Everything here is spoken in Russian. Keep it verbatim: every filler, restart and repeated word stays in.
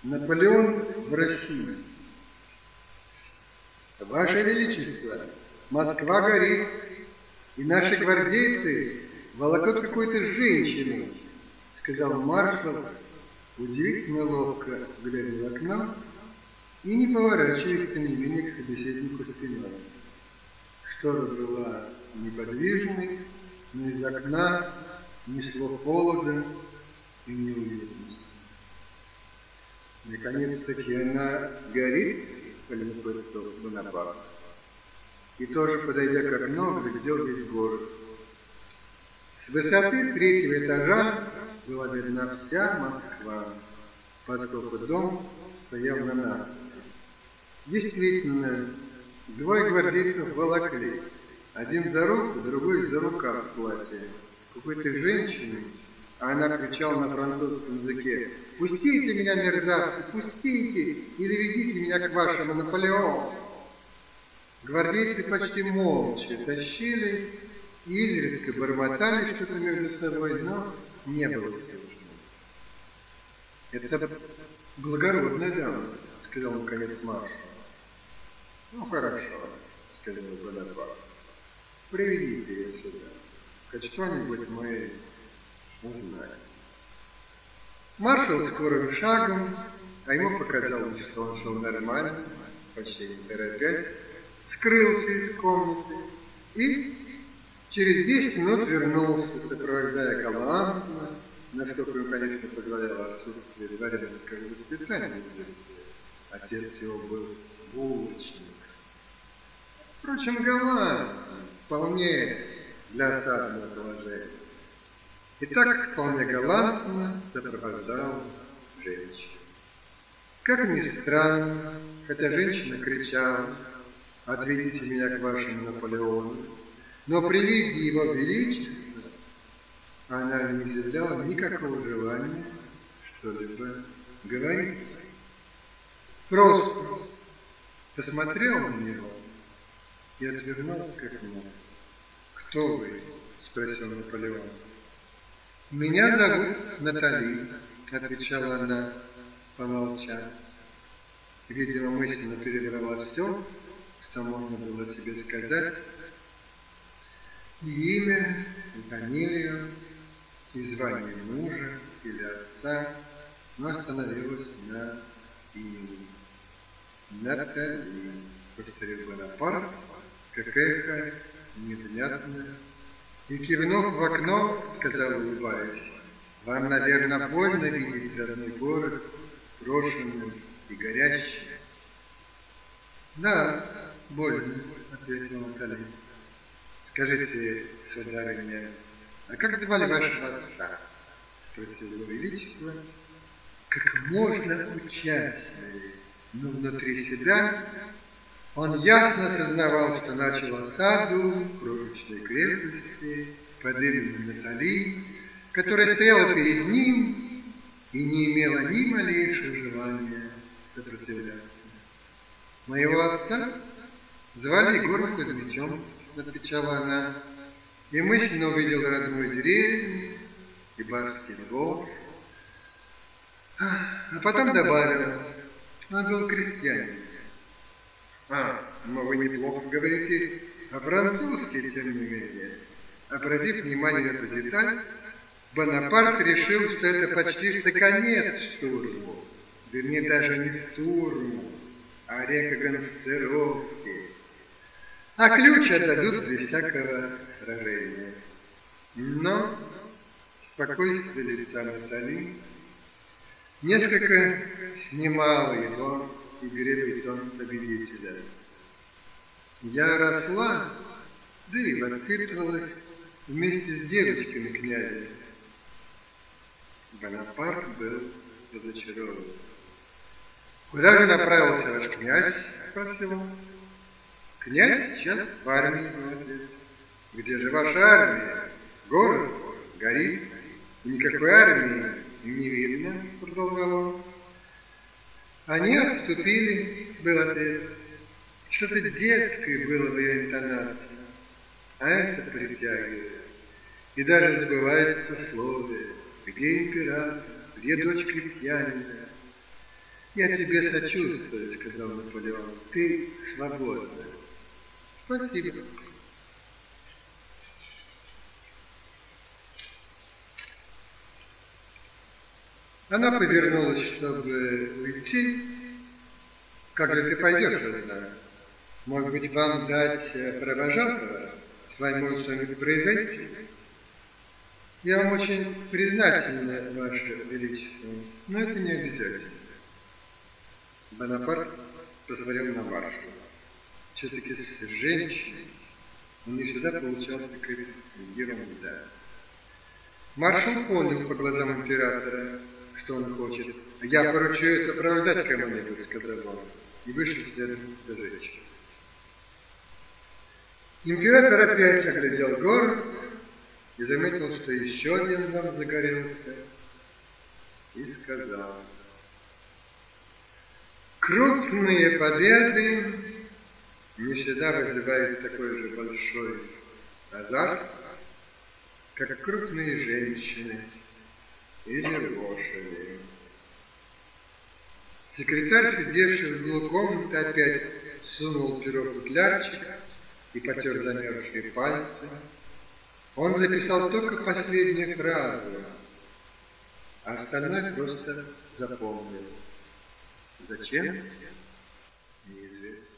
Наполеон в России. Ваше Величество, Москва горит, и наши гвардейцы волокут какую-то женщину, сказал маршал, удивительно ловко глядя в окно и не поворачиваясь, тем не менее, к собеседнику спиной. Штора была неподвижной, но из окна несло холода и неуютности. Наконец-таки она горит, полюбопытствовал Бонапарт, и тоже, подойдя к окну, глядел весь город. С высоты третьего этажа была видна вся Москва, поскольку дом стоял на насыпи. Действительно, двое гвардейцев волокли, один за руку, другой за рукав в платье какой-то женщины, а она кричала на французском языке: «Пустите меня, мерзавцы, пустите, или ведите меня к вашему Наполеону!» Гвардейцы почти молча тащили и изредка бормотали что-то между собой, но не было слышно. «Это благородная дама», — сказал наконец маршал. «Ну, хорошо», — сказал Бонапарт. «Приведите ее сюда, хоть что-нибудь мы узнаем». Маршал скорым шагом, а ему показалось, что он шел нормально, почти не торопясь, скрылся из комнаты и через десять минут вернулся, сопровождая галантно, насколько ему, конечно, позволяло отсутствие дворянского воспитания. Отец его был булочник. Впрочем, галантно, вполне для осадного положения. И так вполне галантно сопровождал женщину. Как ни странно, хотя женщина кричала: «Отведите меня к вашему Наполеону», но при виде его величества она не изъявляла никакого желания что-либо говорить. Просто посмотрел на него и отвернулся к окну. «Кто вы?» — спросил Наполеон. «Меня зовут Натали», — отвечала она, помолчав. Видимо, мысленно перебрала все, что можно было себе сказать, и имя, и фамилию, и звание мужа или отца, но остановилась на имени. «Натали», — повторил Бонапарт, как эхо невнятное, и, кивнув в окно, сказал, улыбаясь: «Вам, наверное, больно видеть родной город, брошенный и горящий». «Да, больно», — ответила Натали. «Скажите, сударыня, а как звали вашего отца?» — спросил его величество, как можно участнее, но внутри себя он ясно сознавал, что начал осаду крошечной крепости под именем Натали, которая стояла перед ним и не имела ни малейшего желания сопротивляться. «Моего отца звали Егором Кузьмичем», — отвечала она, и мысленно увидел родную деревню и барский двор, а потом добавила: он был крестьянин. «А, но вы неплохо говорите по-французски, тем не менее». Обратив внимание на эту деталь, Бонапарт решил, что это почти что конец штурму, вернее, даже не штурму, а рекогносцировки, а ключ отдадут без всякого сражения. Но спокойствие лица Натали несколько снимало его игривый тон победителя. «Я росла, да и воспитывалась вместе с девочками князя». Бонапарт был разочарован. «Куда же направился ваш князь?» — спросил он. «Князь сейчас в армии», — был ответ. «Где же ваша армия? Город горит, и никакой армии не видно», — продолжал он. «Они отступили», — был ответ. Что-то детское было в ее интонации, а это притягивает. И даже забывается сословие: где император, где дочь крестьянина. Я тебе сочувствую, сказал Наполеон. Ты свободна. Спасибо. Она повернулась, чтобы уйти. Как же ты пойдешь, Роза? Может быть, вам дать провожатого? С вами может что-нибудь произойти? Я вам очень признательна, Ваше Величество, но это не обязательно. Бонапарт посмотрел на маршала. Все-таки с женщиной он не всегда получалась какая-то ерунда. Маршал понял по глазам императора, что он хочет. «Я поручу ее сопровождать кому-нибудь», — сказал он, и вышел следом за женщиной. Император опять оглядел город и заметил, что еще один дом загорелся, и сказал: «Крупные победы не всегда вызывают такой же большой азарт, как крупные женщины или лошади». Секретарь, сидевший в углу комнаты, опять сунул перо в футлярчик и потер замерзшие пальцы. Он записал только последнюю фразу, а остальное просто запомнил. Зачем? Неизвестно.